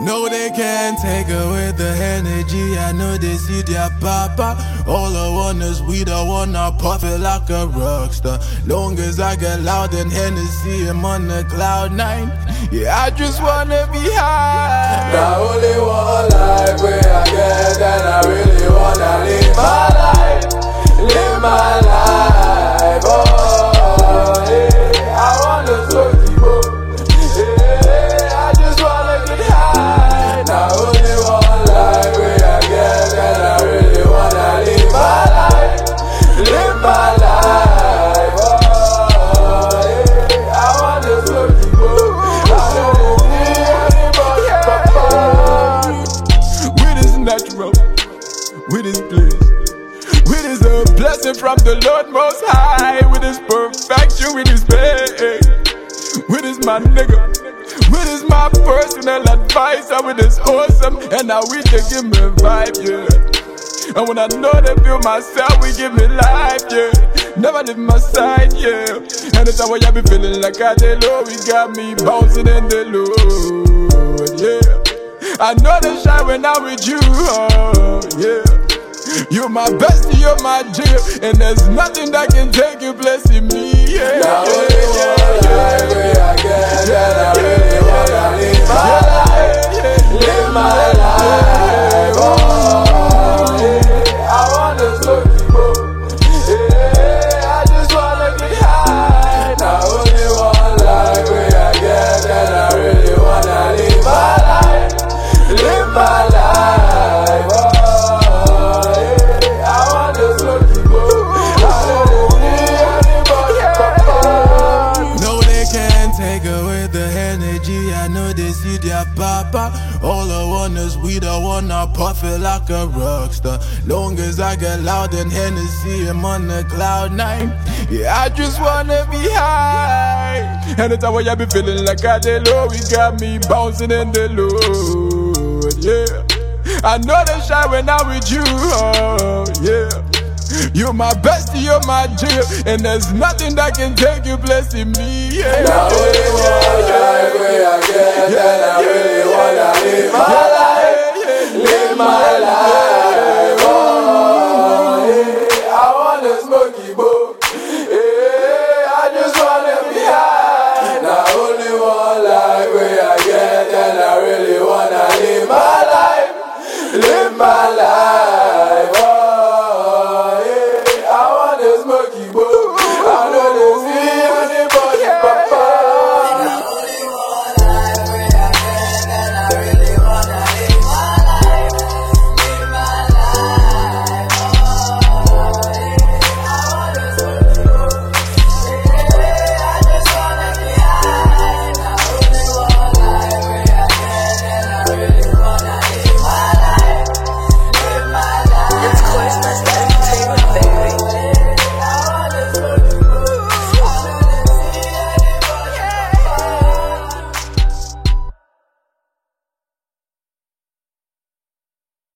No, they can't take away the energy. I know they see their papa. All I want is weed, I wanna puff it like a rockstar. Long as I get loud and Hennessy, I'm on the cloud 9. Yeah, I just wanna be high. Now only one life where I get, and I really wanna live my life. Live my life, oh, yeah. I wanna slow with His bliss, with His blessing from the Lord Most High, with His perfection, with His pay, with His my nigga, with His my personal advisor, with His awesome, and now we just give me a vibe, yeah. And when I know they feel myself, we give me life, yeah. Never leave my side, yeah. And it's how I be feeling like I did low, we got me bouncing in the Lord, yeah. I know they shine when I'm with you, oh, yeah. You're my bestie, you're my dear, and there's nothing that can take your place in me, yeah. Now only one life where I get, and I really wanna live my life. Live my life, oh, yeah. I wanna slow people, yeah. I just wanna get high. Now only one life where I get, and I really wanna live my life. Live my life, oh, yeah. I wanna slow people. I don't need anybody. No, they can't take away the energy. I know they see their papa. All I want is weed, I wanna puff it like a rockstar. Long as I get loud and Hennessy, I'm on the cloud 9. Yeah, I just wanna be high. And it's how I be feeling like I did low. We got me bouncing in the Lord, yeah. I know they shine when I'm with you, oh, yeah. You're my bestie, you're my dear, and there's nothing that can take your place in me, yeah. Now only one